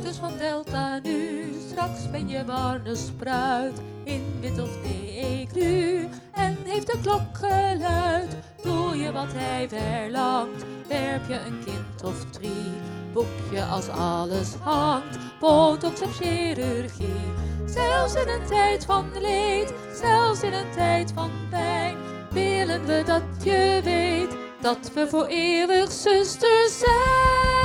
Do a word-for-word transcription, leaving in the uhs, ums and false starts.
zusters van Delta nu, straks ben je warme spruit. In wit of ecru, en heeft de klok geluid. Doe je wat hij verlangt, werp je een kind of drie. Boek je als alles hangt, botox of chirurgie. Zelfs in een tijd van leed, zelfs in een tijd van pijn, willen we dat je weet dat we voor eeuwig zusters zijn.